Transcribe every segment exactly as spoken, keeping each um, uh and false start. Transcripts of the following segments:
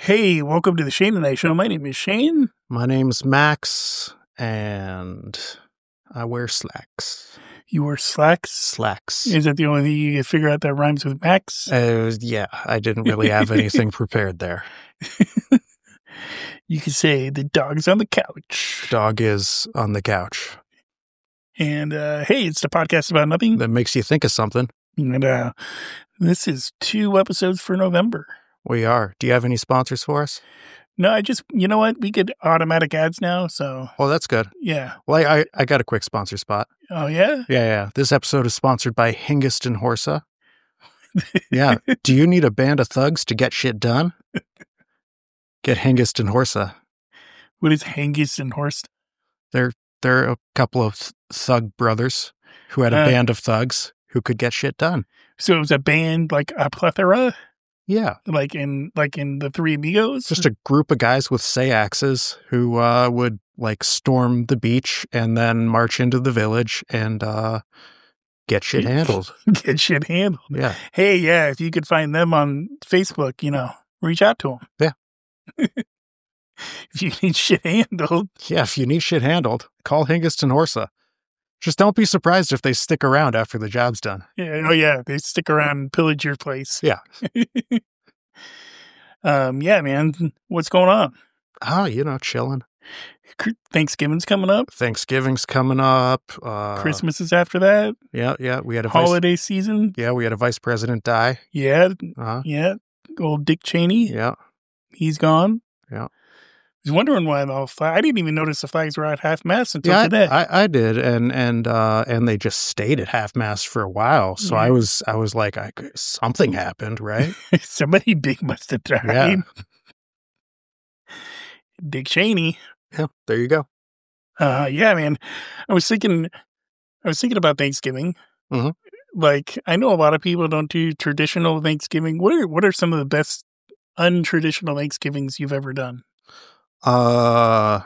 Hey, welcome to the Shane and I Show. My name is Shane. My name's Max, and I wear slacks. You wear slacks? Slacks. Is that the only thing you can figure out that rhymes with Max? Uh, yeah, I didn't really have anything prepared there. You could say the dog's on the couch. Dog is on the couch. And, uh, hey, it's the podcast about nothing. That makes you think of something. And, uh, this is two episodes for November. We are. Do you have any sponsors for us? No, I just, you know what? We get automatic ads now, so. Oh, that's good. Yeah. Well, I, I, I got a quick sponsor spot. Oh, yeah? Yeah, yeah. This episode is sponsored by Hengist and Horsa. Yeah. Do you need a band of thugs to get shit done? Get Hengist and Horsa. What is Hengist and Horst? They're, they're a couple of th- thug brothers who had a Uh, band of thugs who could get shit done. So it was a band like a plethora? Yeah. Like in like in the Three Amigos? Just a group of guys with say-axes who uh, would like storm the beach and then march into the village and uh, get shit handled. Get shit handled. Yeah. Hey, yeah, if you could find them on Facebook, you know, reach out to them. Yeah. If you need shit handled. Yeah, if you need shit handled, call Hengist and Horsa. Just don't be surprised if they stick around after the job's done. Yeah, oh, yeah, they stick around and pillage your place. Yeah. um, yeah, man, what's going on? Oh, you know, chilling. Thanksgiving's coming up. Thanksgiving's coming up. Uh, Christmas is after that. Yeah, yeah. We had a vice, Holiday season. Yeah, we had a vice president die. Yeah, Uh-huh. yeah. Old Dick Cheney. Yeah. He's gone. Yeah. I was wondering why the flag. I didn't even notice the flags were at half mast until Yeah, today. I, I, I did, and and uh, and they just stayed at half mast for a while. So I was I was like, I could, something happened, right? Somebody big must have died. Yeah. Dick Cheney. Yeah, there you go. Uh, yeah, man. I was thinking, I was thinking about Thanksgiving. Mm-hmm. Like, I know a lot of people don't do traditional Thanksgiving. What are what are some of the best untraditional Thanksgivings you've ever done? Uh,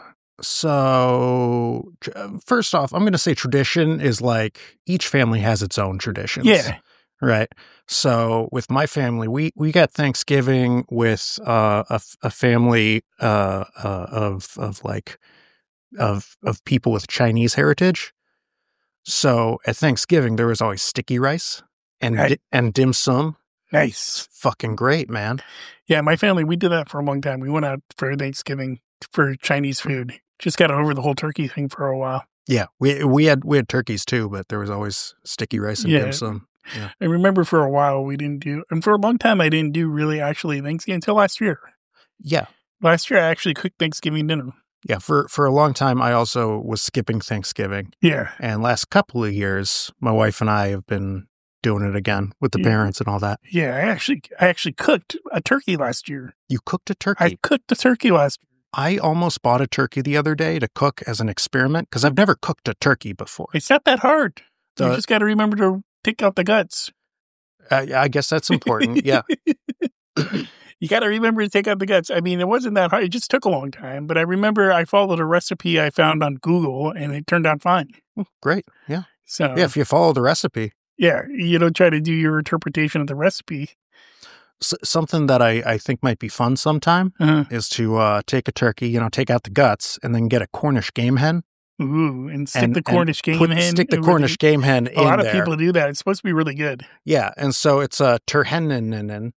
so first off, I'm going to say tradition is like each family has its own traditions. Yeah. Right. So with my family, we, we got Thanksgiving with uh, a, a family uh, uh, of of like of of people with Chinese heritage. So at Thanksgiving, there was always sticky rice and Right. di- and dim sum. Nice. It's fucking great, man. Yeah, my family, we did that for a long time. We went out for Thanksgiving for Chinese food. Just got over the whole turkey thing for a while. Yeah, we we had we had turkeys too, but there was always sticky rice and Yeah. dim sum. Yeah. I remember for a while we didn't do, and for a long time I didn't do really actually Thanksgiving until last year. Yeah. Last year I actually cooked Thanksgiving dinner. Yeah, for, for a long time, I also was skipping Thanksgiving. Yeah. And last couple of years, my wife and I have been doing it again with the Yeah. parents and all that. Yeah, I actually I actually cooked a turkey last year. You cooked a turkey. I cooked a turkey last year. I almost bought a turkey the other day to cook as an experiment because I've never cooked a turkey before. It's not that hard. You The- just got to remember to take out the guts. Uh, I guess that's important. Yeah. You got to remember to take out the guts. I mean, it wasn't that hard. It just took a long time. But I remember I followed a recipe I found on Google, and it turned out fine. Great. Yeah. So Yeah. If you follow the recipe. yeah, you don't try to do your interpretation of the recipe. S- something that I, I think might be fun sometime Uh, is to uh, take a turkey, you know, take out the guts and then get a Cornish game hen. ooh, and stick and, the Cornish and game put, hen. Stick the over Cornish game hen A in lot of there. people do that. It's supposed to be really good. Yeah, and so it's a terheninen.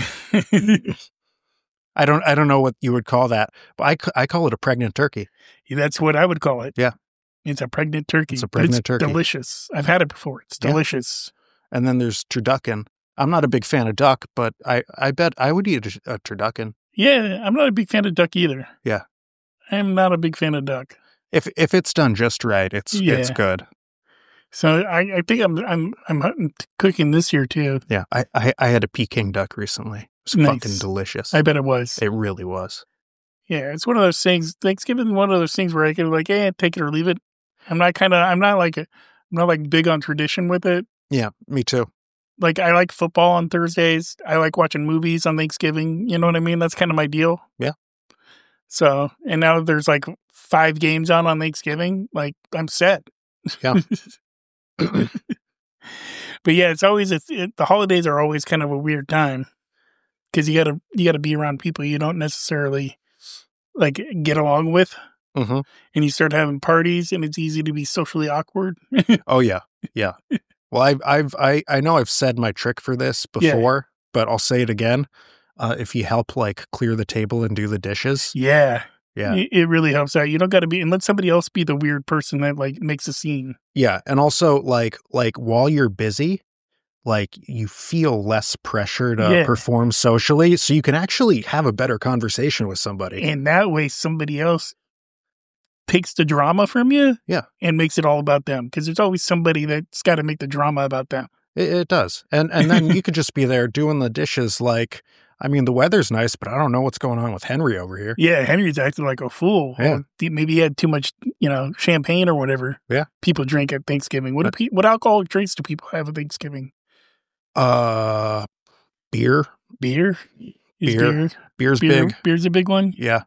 I don't I don't know what you would call that, but I, c- I call it a pregnant turkey. That's what I would call it. Yeah. It's a pregnant turkey. It's a but pregnant turkey. Delicious. I've had it before. It's Yeah. delicious. And then there's turducken. I'm not a big fan of duck, but I, I bet I would eat a, a turducken. Yeah, I'm not a big fan of duck either. Yeah. I'm not a big fan of duck. If if it's done just right, it's Yeah. it's good. So I, I think I'm I'm I'm hunting- cooking this year too. Yeah, I, I, I had a Peking duck recently. It was Nice. fucking delicious. I bet it was. It really was. Yeah, it's one of those things. Thanksgiving is one of those things where I can like, eh, take it or leave it. I'm not kind of. I'm not like. A, I'm not like big on tradition with it. Yeah, me too. Like I like football on Thursdays. I like watching movies on Thanksgiving. You know what I mean? That's kind of my deal. Yeah. So and now there's like five games on on Thanksgiving. Like I'm set. Yeah. But yeah, it's always it's, it, the holidays are always kind of a weird time. because you gotta you gotta be around people you don't necessarily like get along with, Mm-hmm. and you start having parties, and it's easy to be socially awkward. Oh yeah, yeah. Well, I've I've I I know I've said my trick for this Yeah. before, but I'll say it again. Uh, if you help like clear the table and do the dishes, Yeah, yeah, it, it really helps out. You don't got to be, and let somebody else be the weird person that like makes a scene. yeah, and also like like while you're busy, like you feel less pressure to Yeah. perform socially, so you can actually have a better conversation with somebody. And that way, somebody else takes the drama from you, Yeah. and makes it all about them. Because there's always somebody that's got to make the drama about them. It, it does, and and then you could just be there doing the dishes. Like, I mean, the weather's nice, but I don't know what's going on with Henry over here. Yeah, Henry's acting like a fool. Yeah. Maybe he had too much, you know, champagne or whatever. Yeah. People drink at Thanksgiving. What do pe- what alcoholic drinks do people have at Thanksgiving? Uh, beer, Beer. Is Beer. beer beer's beer big. beer's a big one. Yeah.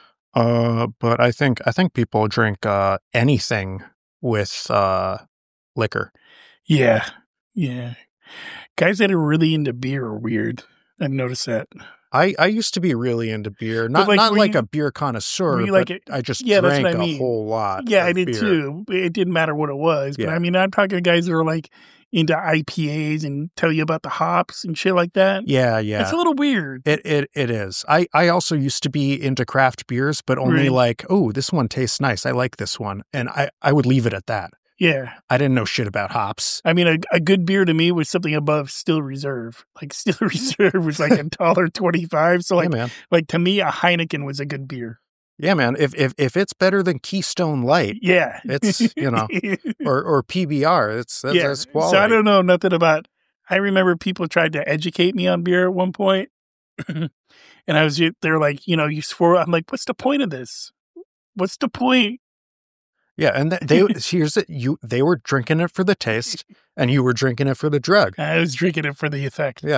Uh, but I think I think people drink uh anything with uh liquor. Yeah, yeah. Guys that are really into beer are weird. I've noticed that. I, I used to be really into beer, not like, not were like you- a beer connoisseur, were you but like it- I just Yeah, that's drank what I a mean. whole lot. Yeah, of I did beer. too. It didn't matter what it was. But Yeah. I mean, I'm talking to guys that are like into I P As and tell you about the hops and shit like that. Yeah, yeah. It's a little weird. It it it is. I, I also used to be into craft beers, but only Right. like, oh, this one tastes nice. I like this one, and I, I would leave it at that. Yeah. I didn't know shit about hops. I mean, a, a good beer to me was something above Still Reserve. Like Still Reserve was like a dollar twenty-five. So like, yeah, man. like to me, a Heineken was a good beer. Yeah, man. If if if it's better than Keystone Light Yeah. It's, you know, or or P B R, it's that's, yeah. that's quality. So I don't know nothing about. I remember people tried to educate me on beer at one point, and I was they're like, you know, you swore. I'm like, what's the point of this? What's the point? Yeah, and th- they here's it. You they were drinking it for the taste, and you were drinking it for the drug. I was drinking it for the effect. Yeah.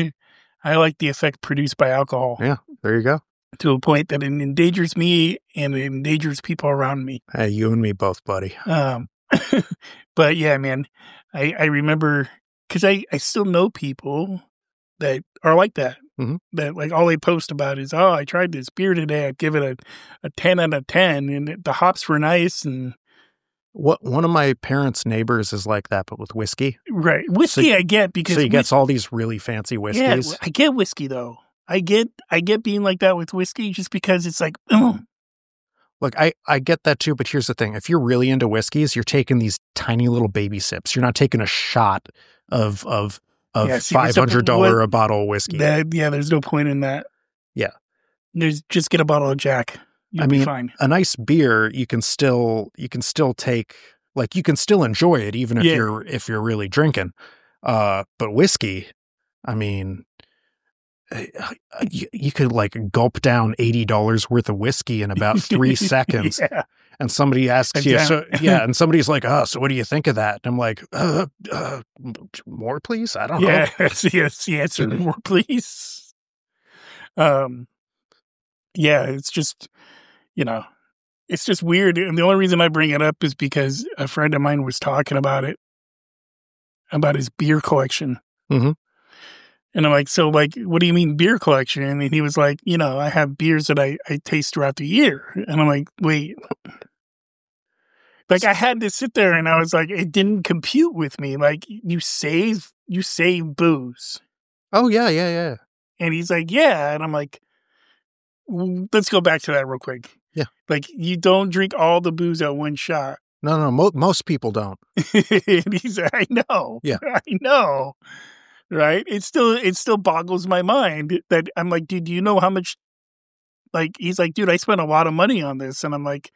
I like the effect produced by alcohol Yeah, there you go. to a point that it endangers me and it endangers people around me. Hey, you and me both, buddy. Um, but yeah, man, I, I remember because I, I still know people that are like that. Mhm. That like all they post about is, oh, I tried this beer today. I'd give it a, a ten out of ten, and it, the hops were nice. And What one of my parents' neighbors is like that, but with whiskey. right, whiskey I get because So he whis- gets all these really fancy yeah, whiskeys. I get whiskey though. I get I get being like that with whiskey just because it's like, oh, Look, I, I get that too, but here's the thing. If you're really into whiskeys, you're taking these tiny little baby sips. You're not taking a shot of of of Yeah, see, five so hundred dollars what- a bottle of whiskey. that, yeah, there's no point in that. Yeah. There's just get a bottle of Jack. You'll I be mean, fine. a nice beer, you can still you can still take like you can still enjoy it even if Yeah. you're if you're really drinking. Uh, but whiskey, I mean, eh, you, you could like gulp down eighty dollars worth of whiskey in about three seconds. Yeah. And somebody asks I'm you, down. so yeah, and somebody's like, "Oh, so what do you think of that?" And I'm like, uh, uh, "More, please." I don't know. Yeah, that's, yes, the answer. More, please. Um, yeah, it's just, you know, it's just weird. And the only reason I bring it up is because a friend of mine was talking about it, about his beer collection. Mhm. And I'm like, so, like, what do you mean beer collection? And he was like, you know, I have beers that I, I taste throughout the year. And I'm like, wait. Like, I had to sit there and I was like, it didn't compute with me. Like, you save, you save booze. Oh yeah, yeah, yeah. And he's like, yeah. And I'm like, "W- let's go back to that real quick. Yeah. Like, you don't drink all the booze at one shot. No, no, mo- most people don't. And he's like, I know. Yeah. I know. Right? It still, it still boggles my mind that I'm like, dude, do you know how much, like, he's like, dude, I spent a lot of money on this. And I'm like,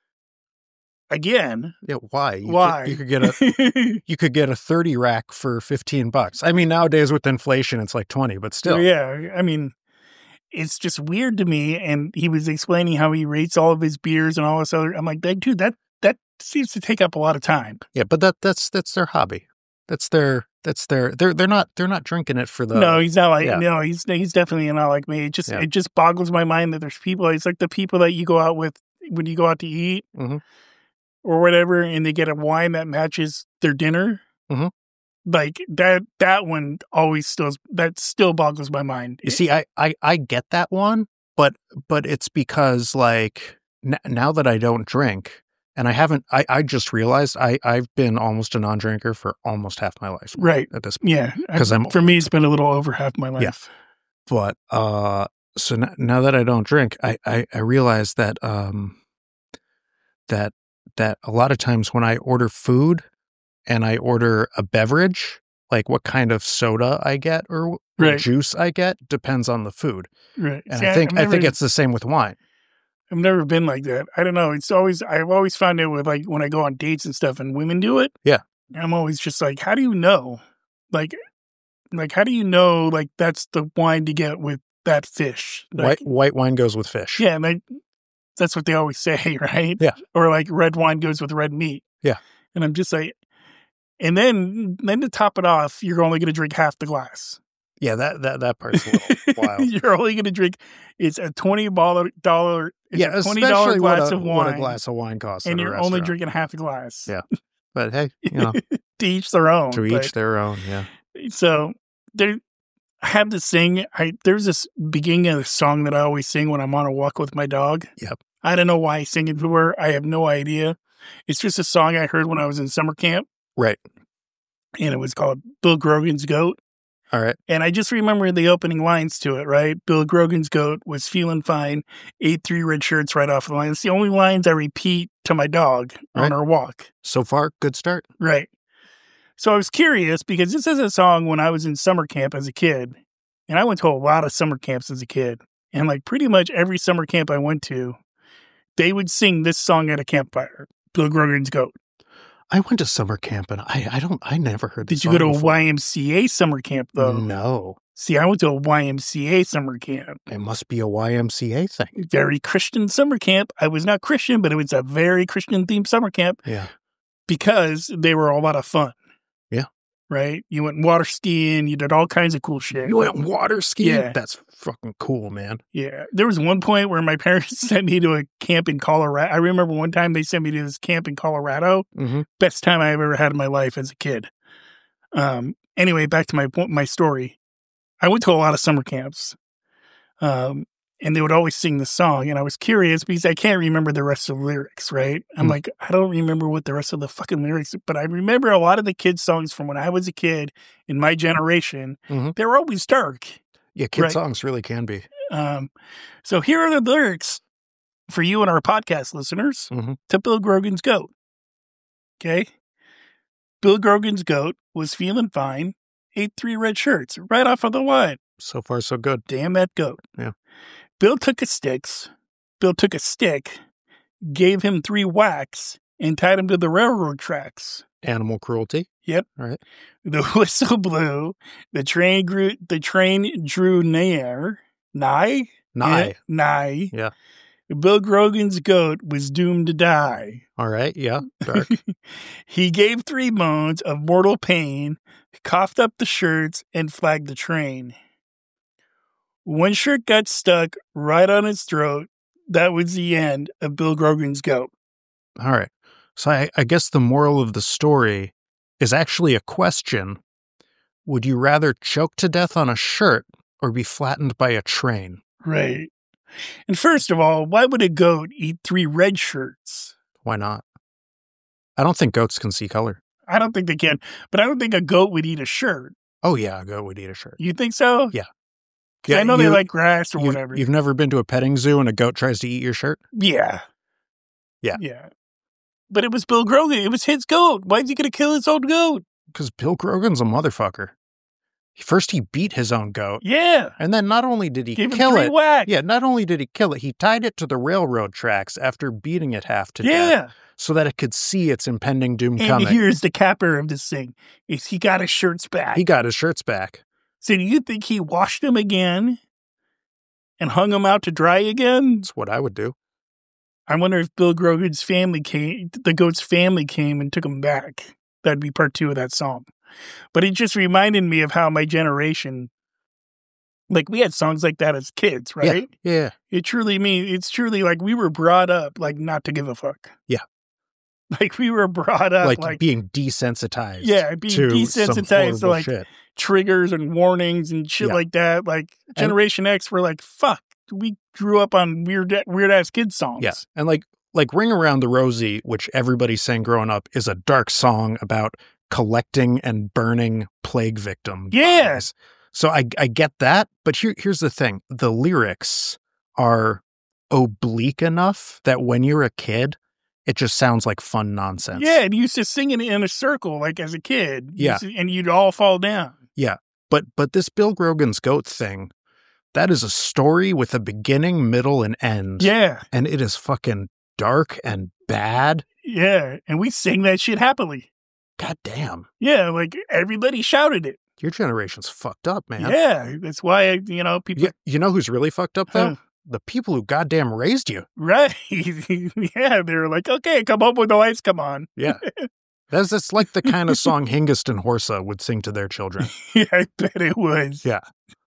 again, Yeah, why? You why? Could, you could get a you could get a thirty rack for fifteen bucks. I mean, nowadays with inflation, it's like twenty, but still. Yeah. I mean, it's just weird to me. And he was explaining how he rates all of his beers and all this other. I'm like, dude, that that seems to take up a lot of time. Yeah, but that that's that's their hobby. That's their that's their they're they're not they're not drinking it for the no, he's not like yeah. no, he's he's definitely not like me. It just Yeah. it just boggles my mind that there's people. It's like the people that you go out with when you go out to eat Mhm. or whatever, and they get a wine that matches their dinner. Mhm. like that that one always still that still boggles my mind. You see, I, I, I get that one, but but it's because like n- now that I don't drink, and I haven't, I, I just realized I I've been almost a non-drinker for almost half my life, right? At this point, yeah, because I'm for me it's been a little over half my life. Yeah. But uh, so n- now that I don't drink, I I, I realize that um that that a lot of times when I order food and I order a beverage, like what kind of soda I get or Right. juice I get depends on the food. Right. And See, I think I've I never, think it's the same with wine. I've never been like that. I don't know. It's always I've always found it with like when I go on dates and stuff and women do it. Yeah. I'm always just like, how do you know? Like, like how do you know? Like that's the wine to get with that fish. Like, White white wine goes with fish. yeah, like that's what they always say, right? Yeah. Or like red wine goes with red meat. Yeah. And I'm just like, and then then to top it off, you're only going to drink half the glass. Yeah, that that that part's a little wild. You're only going to drink. It's a twenty dollar dollar. Yeah, a twenty dollar especially glass what a, of wine, what a glass of wine costs, and at a you're only restaurant. drinking half the glass. Yeah. But hey, you know, to each their own. to but- each their own. Yeah. So there, I have to sing. I there's this beginning of the song that I always sing when I'm on a walk with my dog. Yep. I don't know why I sing it to her. I have no idea. It's just a song I heard when I was in summer camp, Right. and it was called Bill Grogan's Goat. All right. And I just remember the opening lines to it, right? Bill Grogan's goat was feeling fine, ate three red shirts right off the line. It's the only lines I repeat to my dog Right. on our walk. So far, good start. Right. So I was curious because this is a song when I was in summer camp as a kid. And I went to a lot of summer camps as a kid. And like pretty much every summer camp I went to, they would sing this song at a campfire, Bill Grogan's Goat. I went to summer camp and I, I don't I never heard. Did this you go to song a before. Y M C A summer camp though? No, See, I went to a Y M C A summer camp. it must be a Y M C A thing. Very Christian summer camp. I was not Christian, but it was a very Christian themed summer camp Yeah. because they were a lot of fun. Yeah. Right? You went water skiing, you did all kinds of cool shit. You went water skiing? Yeah. That's fucking cool, man. Yeah. There was one point where my parents sent me to a camp in Colorado. I remember one time they sent me to this camp in Colorado. Mm-hmm. Best time I ever had in my life as a kid. Um. Anyway, back to my my story. I went to a lot of summer camps. Um. And they would always sing the song. And I was curious because I can't remember the rest of the lyrics, right? I'm Mm. like, I don't remember what the rest of the fucking lyrics, but I remember a lot of the kids' songs from when I was a kid in my generation. Mhm. They were always dark. Yeah, kid Right. songs really can be. Um, so here are the lyrics for you and our podcast listeners Mhm. to Bill Grogan's Goat. Okay. Bill Grogan's Goat was feeling fine, ate three red shirts right off of the line. So far, so good. Damn that goat. Yeah. Bill took a sticks. Bill took a stick, gave him three whacks, and tied him to the railroad tracks. Animal cruelty. Yep. All right. The whistle blew. The train grew. The train drew near. Nigh. Nigh. Yeah, nigh. Yeah. Bill Grogan's goat was doomed to die. All right. Yeah. Dark. He gave three moans of mortal pain, coughed up the shirts, and flagged the train. One shirt got stuck right on his throat. That was the end of Bill Grogan's goat. All right. So I, I guess the moral of the story is actually a question. Would you rather choke to death on a shirt or be flattened by a train? Right. And first of all, why would a goat eat three red shirts? Why not? I don't think goats can see color. I don't think they can, but I don't think a goat would eat a shirt. Oh, yeah, a goat would eat a shirt. You think so? Yeah. 'Cause I know you- they like grass or you've, whatever. You've never been to a petting zoo and a goat tries to eat your shirt? Yeah. Yeah. Yeah. But it was Bill Grogan. It was his goat. Why is he going to kill his own goat? Because Bill Grogan's a motherfucker. First, he beat his own goat. Yeah. And then not only did he Gave him kill three it, whacks. yeah, not only did he kill it, he tied it to the railroad tracks after beating it half to Yeah. death so that it could see its impending doom And coming. here's the capper of this thing. Is he got his shirts back. He got his shirts back. So do you think he washed them again and hung them out to dry again? That's what I would do. I wonder if Bill Grogan's family came, the goat's family came and took him back. That'd be part two of that song. But it just reminded me of how my generation, like we had songs like that as kids, right? Yeah. Yeah. It truly means, it's truly like we were brought up like not to give a fuck. Yeah. Like we were brought up like, like, being desensitized. yeah, being to desensitized some to like shit. triggers and warnings and shit Yeah. like that. Like Generation and, X were like, fuck, we grew up on weird, weird ass kids songs. Yeah. And like, like Ring Around the Rosie, which everybody sang growing up, is a dark song about collecting and burning plague victims. Yeah. Bodies. So I, I get that. But here, here's the thing. The lyrics are oblique enough that when you're a kid, it just sounds like fun nonsense. Yeah, and you used to sing it in a circle, like as a kid. You Yeah. used to- and you'd all fall down. Yeah. But, but this Bill Grogan's Goat thing, that is a story with a beginning, middle, and end. Yeah, And it is fucking dark and bad. yeah. And we sing that shit happily. God damn. Yeah, like everybody shouted it. Your generation's fucked up, man. Yeah, that's why, you know, people. You, you know who's really fucked up, though? Huh. The people who goddamn raised you. Right. Yeah, they were like, okay, come home when the lights come on. Yeah. That's, that's like the kind of song Hengist and Horsa would sing to their children. Yeah, I bet it was. Yeah.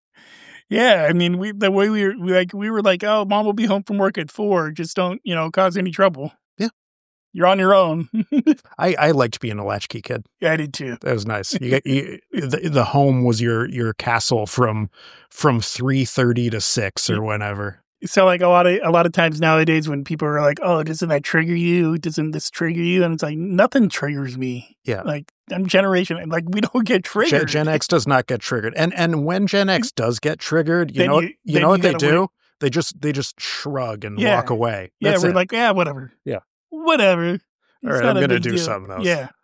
Yeah, I mean, we the way we were we like we were like, oh, mom will be home from work at four. Just don't, you know, cause any trouble. Yeah. You're on your own. I, I liked being a latchkey kid. Yeah, I did too. That was nice. You get you, the, the home was your your castle from from three thirty to six or whenever. So like a lot of a lot of times nowadays when people are like, oh, doesn't that trigger you? Doesn't this trigger you? And it's like nothing triggers me. Yeah. Like I'm generation like we don't get triggered. Gen, Gen X does not get triggered. And and when Gen X does get triggered, you Then know you- what, you then know you what they gotta do? wait. They just they just shrug and Yeah. walk away. Yeah, That's we're it. like, yeah, whatever. Yeah. Whatever. It's All right, not I'm a gonna big do deal. something else. Yeah.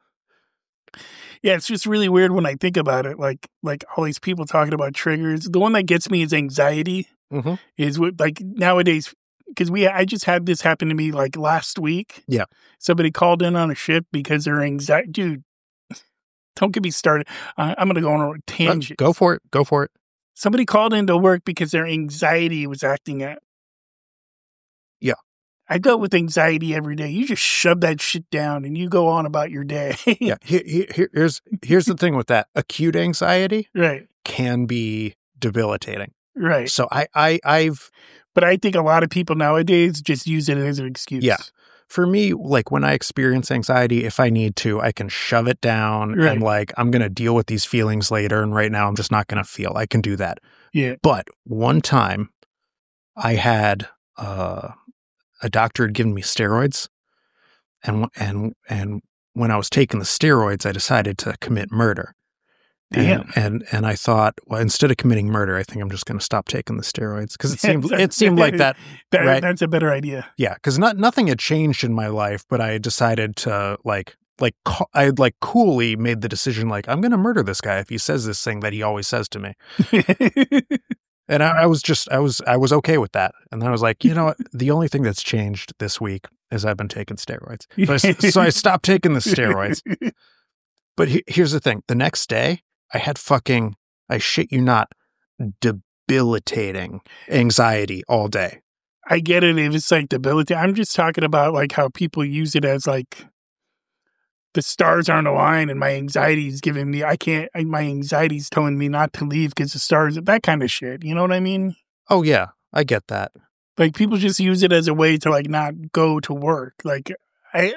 Yeah, it's just really weird when I think about it. Like like all these people talking about triggers. The one that gets me is anxiety. Mm-hmm. Is what like nowadays because we I just had this happen to me like last week. Yeah. Somebody called in on a shift because their anxiety, dude. Don't get me started. I, I'm gonna go on a tangent. Go for it. Go for it. Somebody called into work because their anxiety was acting up. Yeah. I dealt with anxiety every day. You just shove that shit down and you go on about your day. Yeah. Here, here, here's here's the thing with that. Acute anxiety Right. can be debilitating. Right. So I, I I've But I think a lot of people nowadays just use it as an excuse. Yeah. For me, like when I experience anxiety, if I need to, I can shove it down Right. and like, I'm going to deal with these feelings later. And right now I'm just not going to feel. I can do that. Yeah. But one time I had, uh, a doctor had given me steroids and, and, and when I was taking the steroids, I decided to commit murder. Damn. And, and, and I thought, well, instead of committing murder, I think I'm just going to stop taking the steroids because it seemed, it seemed like that. That- right. That's a better idea. Yeah, because not nothing had changed in my life, but I decided to like like co- I had like coolly made the decision like I'm going to murder this guy if he says this thing that he always says to me, and I, I was just I was I was okay with that, and then I was like, you know what, the only thing that's changed this week is I've been taking steroids, so I, so I stopped taking the steroids. But he, here's the thing: the next day, I had fucking I shit you not debilitating anxiety all day. I get it if it's like debilitating. I'm just talking about like how people use it as like the stars aren't aligned and my anxiety is giving me, I can't, I, my anxiety is telling me not to leave because the stars, that kind of shit. You know what I mean? Oh yeah, I get that. Like people just use it as a way to like not go to work. Like I,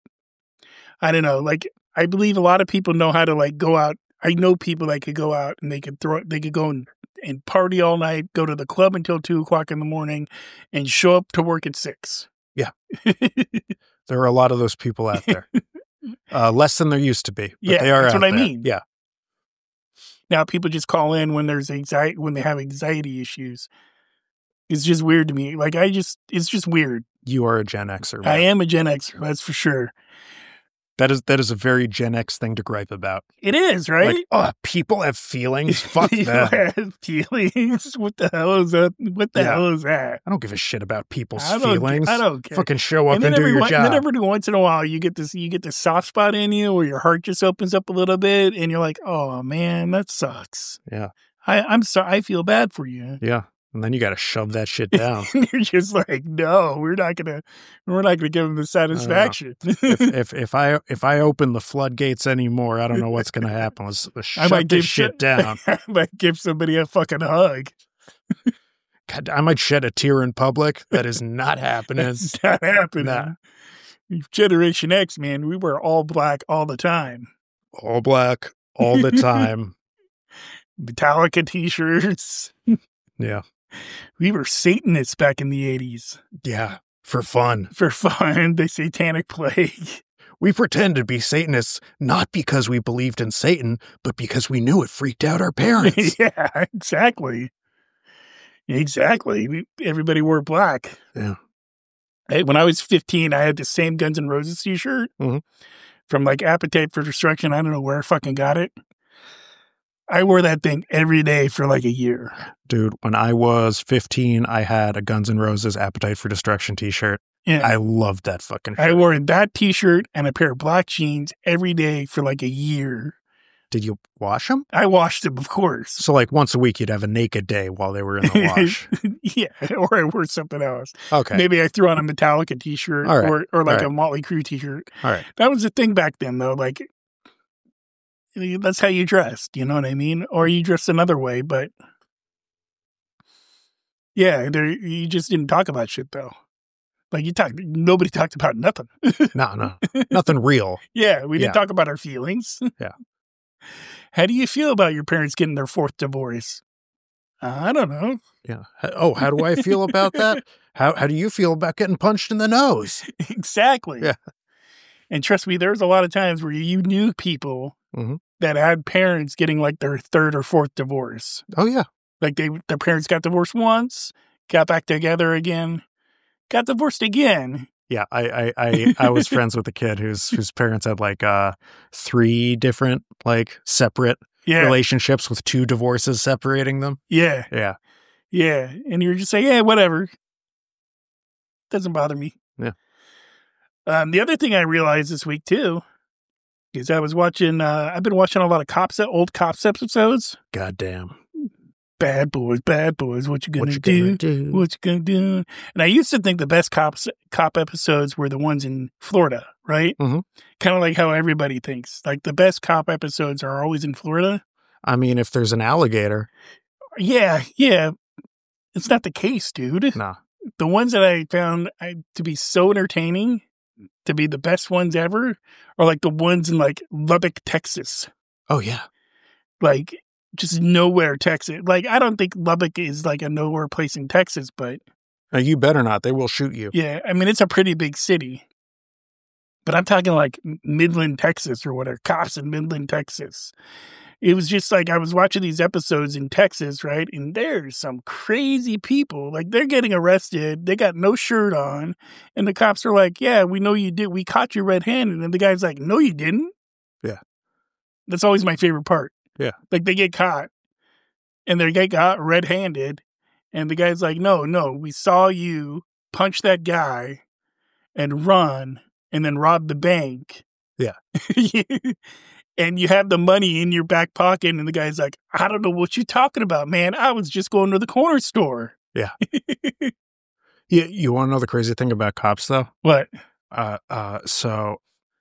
I don't know. Like I believe a lot of people know how to like go out. I know people that could go out and they could throw, they could go and, and party all night, go to the club until two o'clock in the morning and show up to work at six. Yeah. There are a lot of those people out there. Uh, less than there used to be. But Yeah, they are that's out what I there. mean. Yeah. Now people just call in when there's anxiety, when they have anxiety issues. It's just weird to me. Like I just, it's just weird. You are a Gen Xer. I man. am a Gen Xer, that's for sure. That is that is a very Gen X thing to gripe about. It is, right? Like, oh, people have feelings. Fuck You them. have feelings. What the hell is that? What the Yeah. hell is that? I don't give a shit about people's I don't, feelings. I don't care. Fucking show up and and, then do every, your one- job. and then every once in a while, you get this, you get this soft spot in you, where your heart just opens up a little bit, and you're like, "Oh man, that sucks." Yeah. I, I'm sorry. I feel bad for you. Yeah. And then you got to shove that shit down. You're just like, no, we're not gonna, we're not gonna give them the satisfaction. if, if if I if I open the floodgates anymore, I don't know what's going to happen. Let's, let's I shut might this give shit down. I might give somebody a fucking hug. God, I might shed a tear in public. That is not happening. It's not happening. Nah. Generation X, man, we were all black all the time. All black, all the time. Metallica t-shirts. Yeah. We were Satanists back in the eighties. Yeah. For fun. For fun. The Satanic Plague. We pretend to be Satanists not because we believed in Satan, but because we knew it freaked out our parents. Yeah, exactly. Exactly. We, everybody wore black. Yeah. Hey, when I was fifteen, I had the same Guns N' Roses t-shirt mm-hmm. from like Appetite for Destruction. I don't know where I fucking got it. I wore that thing every day for like a year. Dude, when I was fifteen, I had a Guns N' Roses Appetite for Destruction t-shirt. Yeah. I loved that fucking shirt. I wore that t-shirt and a pair of black jeans every day for like a year. Did you wash them? I washed them, of course. So like once a week, you'd have a naked day while they were in the wash. Yeah, or I wore something else. Okay. Maybe I threw on a Metallica t-shirt All right. or, or like All right. a Motley Crue t-shirt. All right. That was the thing back then, though. Like, that's how you dressed, you know what I mean? Or you dressed another way, but yeah, there, you just didn't talk about shit, though. Like, you talked, nobody talked about nothing. No, no. Nothing real. Yeah, we didn't Yeah. talk about our feelings. Yeah. How do you feel about your parents getting their fourth divorce? I don't know. Yeah. Oh, how do I feel about that? How how do you feel about getting punched in the nose? Exactly. Yeah. And trust me, there's a lot of times where you knew people mm-hmm. that had parents getting like their third or fourth divorce. Oh, yeah. Like they, their parents got divorced once, got back together again, got divorced again. Yeah, I I I, I was friends with a kid whose whose parents had like uh three different like separate Yeah. relationships with two divorces separating them. Yeah. Yeah. Yeah. And you're just saying, yeah, whatever. Doesn't bother me. Yeah. Um, the other thing I realized this week too is I was watching, uh, I've been watching a lot of cops, old cops episodes. Goddamn. Bad boys, bad boys, what you gonna, What you do? gonna do? What you gonna do? And I used to think the best cops cop episodes were the ones in Florida, right? Mhm. Kind of like how everybody thinks. Like the best cop episodes are always in Florida. I mean, if there's an alligator. Yeah, yeah. It's not the case, dude. Nah. The ones that I found I, to be so entertaining, to be the best ones ever, are like the ones in like Lubbock, Texas. Oh, yeah. Like just nowhere, Texas. Like I don't think Lubbock is like a nowhere place in Texas, but Now, you better not. They will shoot you. yeah, I mean, it's a pretty big city. But I'm talking like Midland, Texas or whatever, cops in Midland, Texas. It was just like I was watching these episodes in Texas, right? And there's some crazy people. Like they're getting arrested. They got no shirt on. And the cops are like, yeah, we know you did. We caught you red-handed. And the guy's like, no, you didn't. Yeah. That's always my favorite part. Yeah. Like they get caught and they get caught red-handed. And the guy's like, no, no, we saw you punch that guy and run and then rob the bank. Yeah. And you have the money in your back pocket. And the guy's like, I don't know what you're talking about, man. I was just going to the corner store. Yeah. you, you want to know the crazy thing about cops, though? What? Uh, uh, so,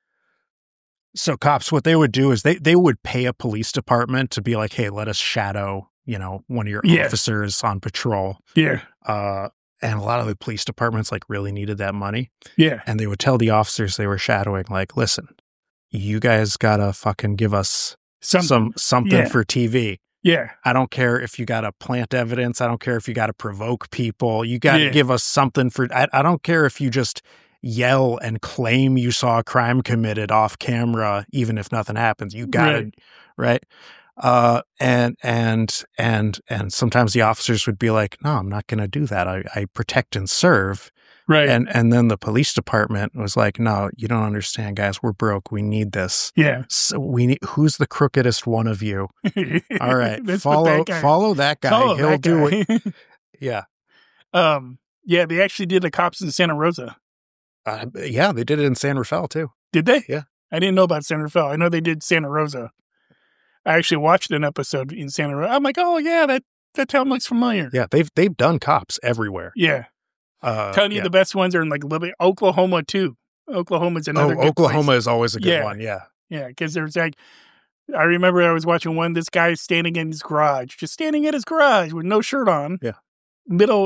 so cops, what they would do is they, they would pay a police department to be like, hey, let us shadow, you know, one of your Yeah. officers on patrol. Yeah. Uh, and a lot of the police departments like really needed that money. Yeah. And they would tell the officers they were shadowing, like, listen, you guys gotta fucking give us Something. some something Yeah. for T V. Yeah. I don't care if you gotta plant evidence. I don't care if you gotta provoke people. You gotta Yeah. give us something for. I, I don't care if you just yell and claim you saw a crime committed off camera, even if nothing happens. You gotta, Right. right? Uh, and and and and sometimes the officers would be like, "No, I'm not going to do that. I, I protect and serve." Right. And and then the police department was like, "No, you don't understand, guys. We're broke. We need this. yeah. So we need. Who's the crookedest one of you? All right, Let's put follow that guy- follow that guy. follow He'll that do guy. it. Yeah, um, yeah, they actually did the cops in Santa Rosa. uh, yeah. They did it in San Rafael too. Did they? Yeah. I didn't know about San Rafael. I know they did Santa Rosa. I actually watched an episode in Santa Rosa. I'm like, oh yeah, that, that town looks familiar. Yeah, they've they've done cops everywhere. Yeah. Uh, Telling you yeah. the best ones are in like Lubbock, Oklahoma too. Oklahoma's another Oh, good Oklahoma place. is always a good Yeah. one. Yeah. Yeah, because there's like, I remember I was watching one, this guy standing in his garage, just standing in his garage with no shirt on. Yeah. Middle,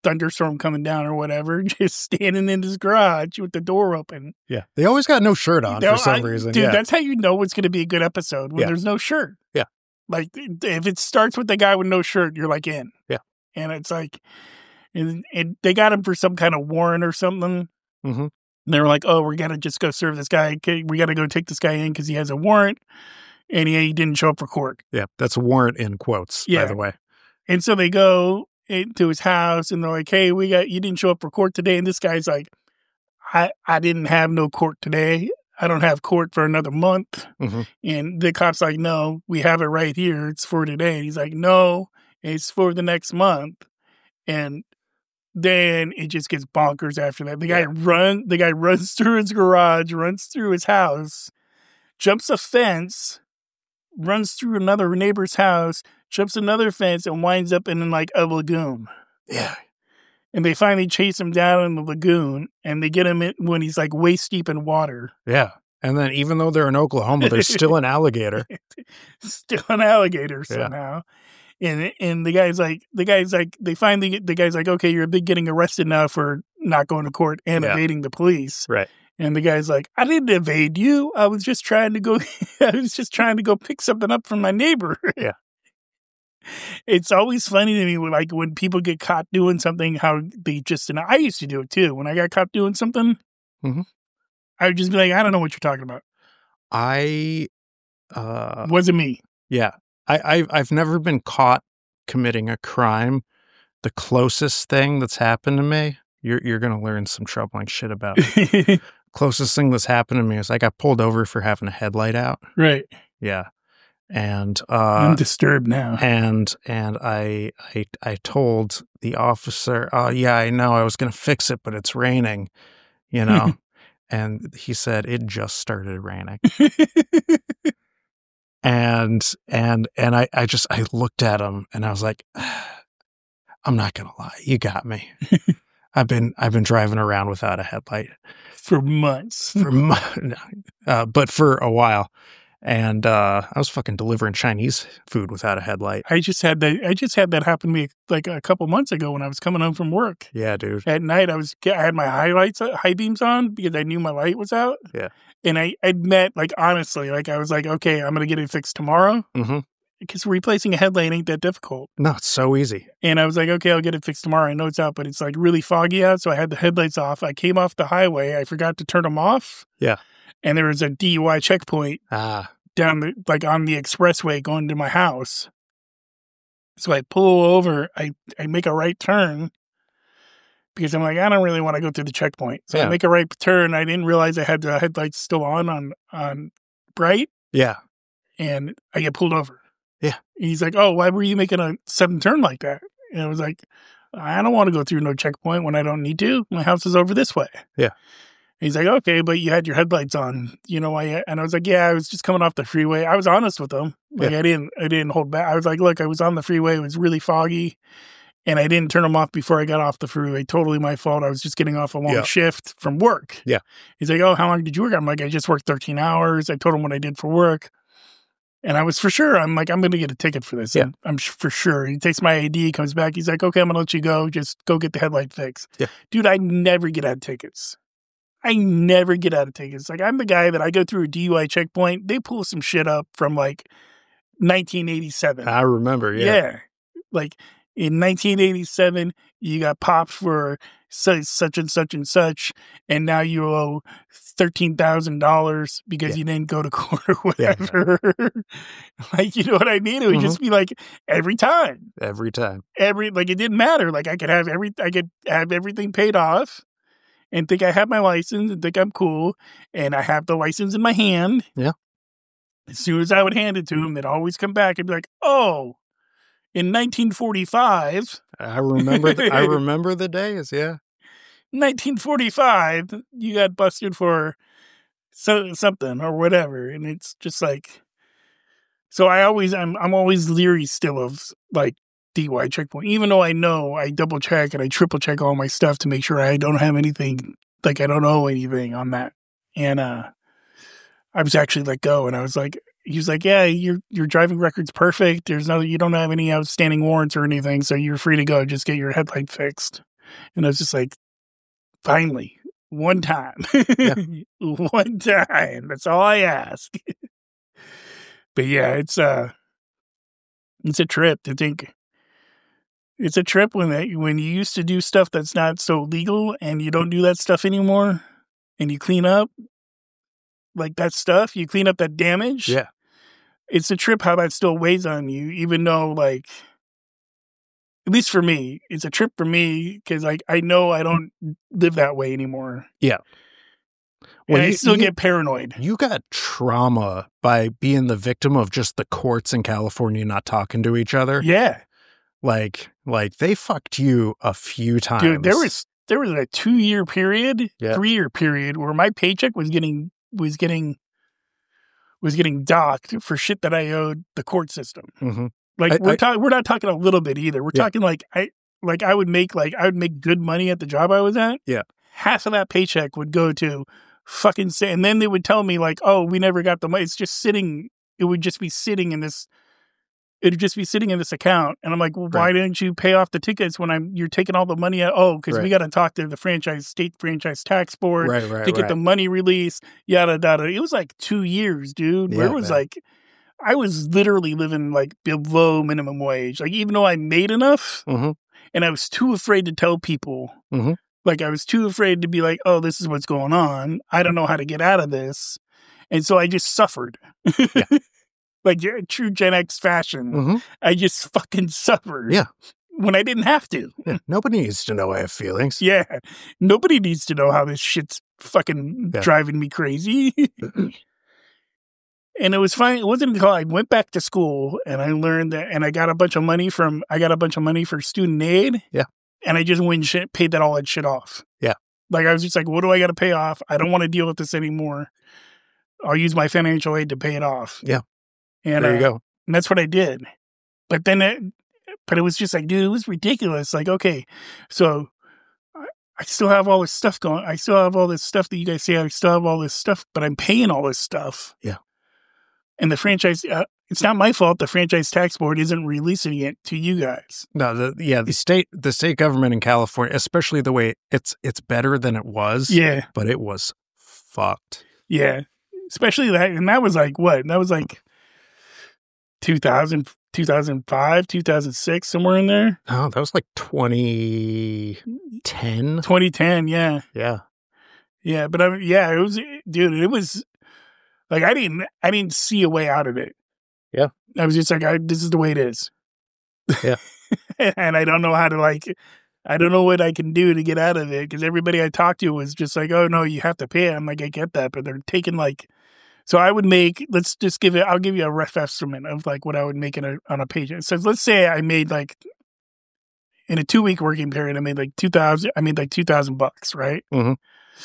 thunderstorm coming down or whatever, just standing in his garage with the door open. Yeah. They always got no shirt on You know, for some I- reason. Dude, yeah. that's how you know it's going to be a good episode, when Yeah. there's no shirt. Yeah. Like, if it starts with the guy with no shirt, you're like in. Yeah. And it's like, and, and they got him for some kind of warrant or something. Mm-hmm. And they were like, oh, we're going to just go serve this guy. Okay, we got to go take this guy in because he has a warrant. And he, he didn't show up for court. Yeah. That's warrant in quotes, Yeah. by the way. And so they go into his house and they're like, hey, we got, you didn't show up for court today. And this guy's like, I, I didn't have no court today. I don't have court for another month. Mm-hmm. And the cop's like, no, we have it right here. It's for today. And he's like, no, it's for the next month. And then it just gets bonkers after that. The guy Yeah. run, the guy runs through his garage, runs through his house, jumps a fence, runs through another neighbor's house, jumps another fence, and winds up in like a lagoon. Yeah. And they finally chase him down in the lagoon, and they get him in when he's like waist deep in water. Yeah. And then even though they're in Oklahoma, there's still an alligator. Still an alligator Yeah. somehow. And and the guy's like, the guy's like, they finally get, the guy's like, okay, you're getting arrested now for not going to court and Yeah. evading the police. Right. And the guy's like, I didn't evade you. I was just trying to go, I was just trying to go pick something up from my neighbor. Yeah. It's always funny to me when, like, when people get caught doing something, how they just, and I used to do it too. When I got caught doing something, Mhm. I would just be like, I don't know what you're talking about. I, uh, Wasn't me. yeah. I, I, I've never been caught committing a crime. The closest thing that's happened to me, you're, you're going to learn some troubling shit about. Closest thing that's happened to me is I got pulled over for having a headlight out. Right. Yeah. And, I'm uh, disturbed now. and, and I, I, I told the officer, oh yeah, I know I was going to fix it, but it's raining, you know? And he said, it just started raining. and, and, and I, I just, I looked at him and I was like, I'm not going to lie. You got me. I've been, I've been driving around without a headlight For months. for, mo- uh, but for a while. And, uh, I was fucking delivering Chinese food without a headlight. I just had that. I just had that happen to me like a couple months ago when I was coming home from work. Yeah, dude. At night, I was I had my highlights, high beams on because I knew my light was out. Yeah. And I admit, like honestly, like I was like, okay, I'm gonna get it fixed tomorrow Mm-hmm. because replacing a headlight ain't that difficult. No, it's so easy. And I was like, okay, I'll get it fixed tomorrow. I know it's out, but it's like really foggy out, so I had the headlights off. I came off the highway. I forgot to turn them off. Yeah. And there was a D U I checkpoint Ah, down the like on the expressway going to my house. So I pull over, I, I make a right turn because I'm like, I don't really want to go through the checkpoint. So Yeah. I make a right turn. I didn't realize I had the headlights still on on on bright, yeah. and I get pulled over. Yeah. And he's like, oh, why were you making a sudden turn like that? And I was like, I don't want to go through no checkpoint when I don't need to. My house is over this way. Yeah. He's like, okay, but you had your headlights on, you know why? And I was like, yeah, I was just coming off the freeway. I was honest with him. Like Yeah. I didn't, I didn't hold back. I was like, look, I was on the freeway. It was really foggy, and I didn't turn them off before I got off the freeway. Totally my fault. I was just getting off a long Yeah. shift from work. Yeah. He's like, oh, how long did you work? I'm like, I just worked thirteen hours. I told him what I did for work, and I was for sure. I'm like, I'm going to get a ticket for this. Yeah. I'm, I'm for sure. He takes my I D, comes back. He's like, okay, I'm going to let you go. Just go get the headlight fixed. Yeah. Dude, I never get out of tickets. I never get out of tickets. Like, I'm the guy that I go through a D U I checkpoint. They pull some shit up from like nineteen eighty-seven. I remember. Yeah. Yeah. Like in nineteen eighty-seven, you got popped for such, such and such and such, and now you owe thirteen thousand dollars because Yeah. you didn't go to court or Yeah. whatever. Like, you know what I mean? It would Mhm. just be like every time. Every time. Every, like, it didn't matter. Like, I could have every, I could have everything paid off and think I have my license and think I'm cool, and I have the license in my hand. Yeah. As soon as I would hand it to him, they'd always come back and be like, oh, in nineteen forty-five, I remember. The, I remember the days. Yeah. nineteen forty-five, you got busted for so, something or whatever. And it's just like, so I always, I'm, I'm always leery still of like D U I checkpoint, even though I know I double check and I triple check all my stuff to make sure I don't have anything, like I don't owe anything on that. And, uh, I was actually let go, and I was like, he was like, yeah, your, your driving record's perfect. There's no, you don't have any outstanding warrants or anything. So you're free to go. Just get your headlight fixed. And I was just like, finally, one time. Yeah. One time. That's all I ask. But yeah, it's uh it's a trip to think. It's a trip when they, when you used to do stuff that's not so legal and you don't do that stuff anymore and you clean up like that stuff, you clean up that damage. Yeah. It's a trip how that still weighs on you, even though, like, at least for me, it's a trip for me because, like, I know I don't live that way anymore. Yeah. Well, Well, I you- still you- get paranoid. You got trauma by being the victim of just the courts in California not talking to each other. Yeah, Like, like they fucked you a few times. dude, there was there was a two year period, Yeah. three year period where my paycheck was getting was getting was getting docked for shit that I owed the court system. Mhm. Like I- we're I- talking, we're not talking a little bit either. We're Yeah. talking like I like I would make like I would make good money at the job I was at. Yeah. Half of that paycheck would go to fucking say, and then they would tell me like, oh, we never got the money. It's just sitting. It would just be sitting in this. It'd just be sitting in this account, and I'm like, well, why Right. didn't you pay off the tickets when I'm you're taking all the money out? Oh, because we Right. got to talk to the franchise state franchise tax board right, right, to get right. the money released. Yada yada. It was like two years, dude. Where Yeah, it was man. like, I was literally living like below minimum wage. Like even though I made enough, Mhm. and I was too afraid to tell people. Mhm. Like I was too afraid to be like, oh, this is what's going on. I don't know how to get out of this, and so I just suffered. Yeah. Like yeah, true Gen X fashion. Mhm. I just fucking suffered. Yeah. When I didn't have to. Yeah. Nobody needs to know I have feelings. Yeah. Nobody needs to know how this shit's fucking Yeah. driving me crazy. And it was fine. It wasn't until I went back to school and I learned that, and I got a bunch of money from, I got a bunch of money for student aid. Yeah. And I just went and shit, paid that all that shit off. Yeah. Like I was just like, what do I got to pay off? I don't want to deal with this anymore. I'll use my financial aid to pay it off. Yeah. And, There you uh, go. and that's what I did. But then it, but it was just like, dude, it was ridiculous. Like, okay, so I, I still have all this stuff going. I still have all this stuff that you guys say I still have all this stuff, but I'm paying all this stuff. Yeah. And the franchise, uh, it's not my fault. The franchise tax board isn't releasing it to you guys. No, the yeah, the state the state government in California, especially the way it's it's better than it was. Yeah. But it was fucked. Yeah. Especially that. And that was like, what? That was like two thousand, two thousand five, two thousand six, somewhere in there. Oh, that was like twenty ten. twenty ten. Yeah. Yeah. Yeah. But I, yeah, it was, dude, it was like, I didn't, I didn't see a way out of it. Yeah. I was just like, I, this is the way it is. Yeah. And I don't know how to like, I don't know what I can do to get out of it. Cause everybody I talked to was just like, oh no, you have to pay it. I'm like, I get that, but they're taking like, so I would make, let's just give it, I'll give you a rough estimate of like what I would make in a, on a page. So let's say I made like, in a two week working period, I made like two thousand, I made like two thousand bucks, right? Mhm.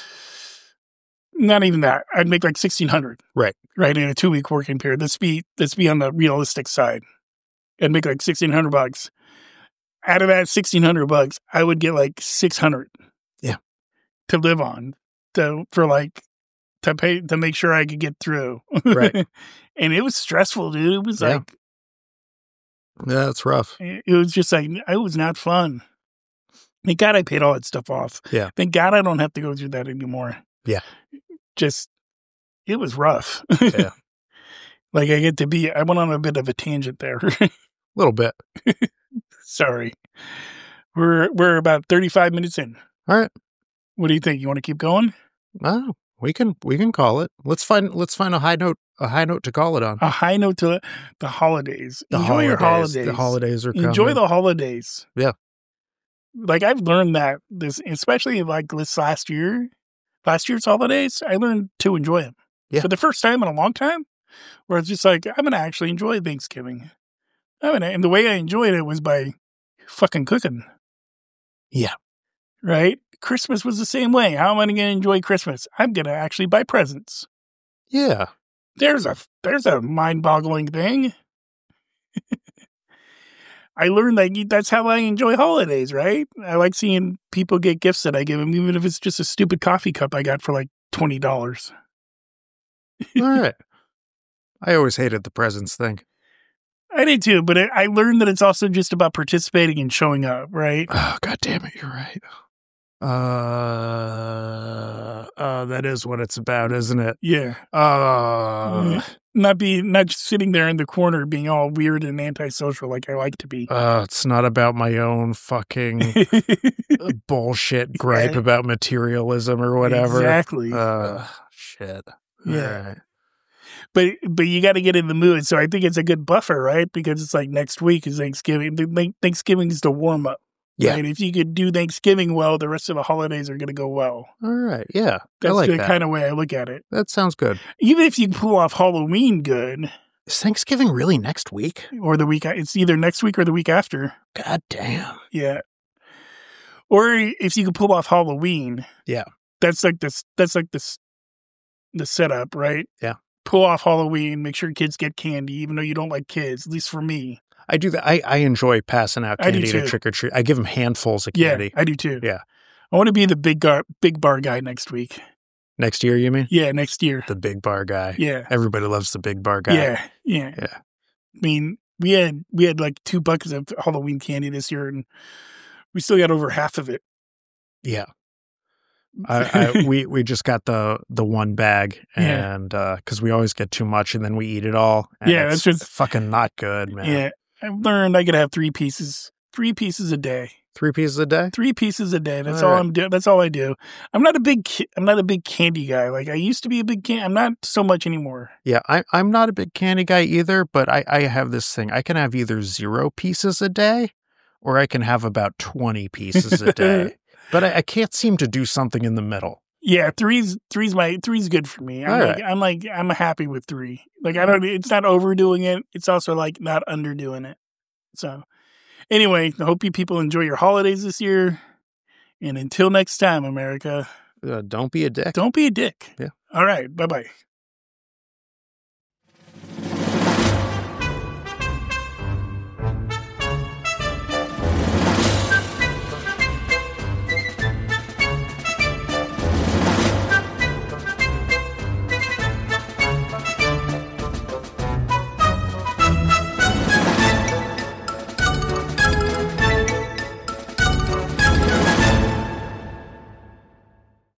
Not even that. I'd make like sixteen hundred. Right. Right. In a two week working period. Let's be, let's be on the realistic side. I'd make like sixteen hundred bucks. Out of that sixteen hundred bucks, I would get like six hundred. Yeah. To live on, to, for like, to pay, to make sure I could get through. Right. And it was stressful, dude. It was Yeah. like, Yeah, that's rough. it was just like, it was not fun. Thank God I paid all that stuff off. Yeah. Thank God I don't have to go through that anymore. Yeah. Just, it was rough. Yeah. Like I get to be, I went on a bit of a tangent there. A little bit. Sorry. We're, we're about thirty-five minutes in. All right. What do you think? You want to keep going? Oh, we can we can call it. Let's find let's find a high note a high note to call it on. A high note to the holidays. The Enjoy your holidays. The holidays are coming. Enjoy the holidays. Yeah. Like I've learned that this, especially like this last year, last year's holidays, I learned to enjoy them. Yeah. For the first time in a long time, where it's just like, I'm going to actually enjoy Thanksgiving. I mean, and the way I enjoyed it was by fucking cooking. Yeah. Right? Christmas was the same way. How am I going to enjoy Christmas? I'm going to actually buy presents. Yeah. There's a, there's a mind-boggling thing. I learned that that's how I enjoy holidays, right? I like seeing people get gifts that I give them, even if it's just a stupid coffee cup I got for like twenty dollars. All right. I always hated the presents thing. I did too, but it, I learned that it's also just about participating and showing up, right? Oh, God damn it. You're right. Uh, uh, that is what it's about, isn't it? Yeah. Uh, not be not just sitting there in the corner being all weird and antisocial like I like to be. uh, it's not about my own fucking bullshit gripe Yeah. about materialism or whatever. Exactly. Uh, shit. Yeah. All right. But but you got to get in the mood. So I think it's a good buffer, right? Because it's like next week is Thanksgiving. The- Thanksgiving is the warm up. Yeah. Right? If you could do Thanksgiving well, the rest of the holidays are going to go well. All right. Yeah. That's I like the that. kind of way I look at it. That sounds good. Even if you pull off Halloween good, Is Thanksgiving really next week? or the week, it's either next week or the week after. God damn. Yeah. Or if you could pull off Halloween. Yeah. That's like this, that's like this, the setup, right? Yeah. Pull off Halloween, make sure kids get candy, even though you don't like kids, at least for me. I do that. I, I enjoy passing out I do candy to too. trick or treat. I give them handfuls of Yeah, candy. I do too. Yeah. I want to be the big gar- big bar guy next week. Next year, you mean? Yeah, next year. The big bar guy. Yeah. Everybody loves the big bar guy. Yeah, yeah. Yeah. I mean, we had we had like two buckets of Halloween candy this year, and we still got over half of it. Yeah. I, I, we we just got the the one bag, Yeah. and because we always get too much, and then we eat it all. And Yeah, it's that's just- fucking not good, man. Yeah, I've learned I could have three pieces, three pieces a day, Three pieces a day. three pieces a day. That's All all, right. I'm doing. That's all I do. I'm not a big, ki- I'm not a big candy guy. Like I used to be a big can. I'm not so much anymore. Yeah, I, I'm not a big candy guy either, but I, I have this thing. I can have either zero pieces a day, or I can have about twenty pieces a day. But I, I can't seem to do something in the middle. Yeah, three's three's my three's good for me. I'm All like right. I'm like I'm happy with three. Like I don't. It's not overdoing it. It's also like not underdoing it. So anyway, I hope you people enjoy your holidays this year. And until next time, America, Uh, don't be a dick. don't be a dick. Yeah. All right. Bye bye.